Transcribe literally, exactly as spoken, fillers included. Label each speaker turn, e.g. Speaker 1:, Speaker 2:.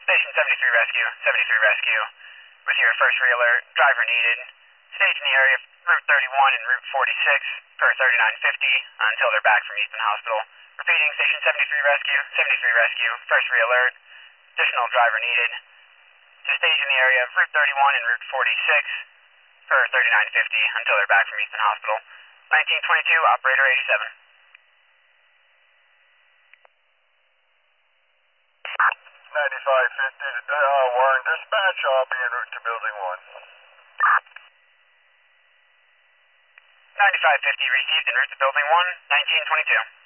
Speaker 1: Station seventy-three Rescue, seventy-three Rescue. With your first re-alert, driver needed. Stage in the area of Route thirty-one and Route forty-six per thirty-nine fifty until they're back from Easton Hospital. Repeating, Station seventy-three Rescue, seventy-three Rescue, first re-alert. Additional driver needed. To stage in the area of Route thirty-one and Route forty-six per thirty-nine fifty until they're back from Easton Hospital. nineteen twenty-two, operator eighty-seven.
Speaker 2: ninety-five fifty to uh, Warren Dispatch, I'll be en route to Building one.
Speaker 1: ninety-five fifty received en route to Building one, nineteen twenty-two.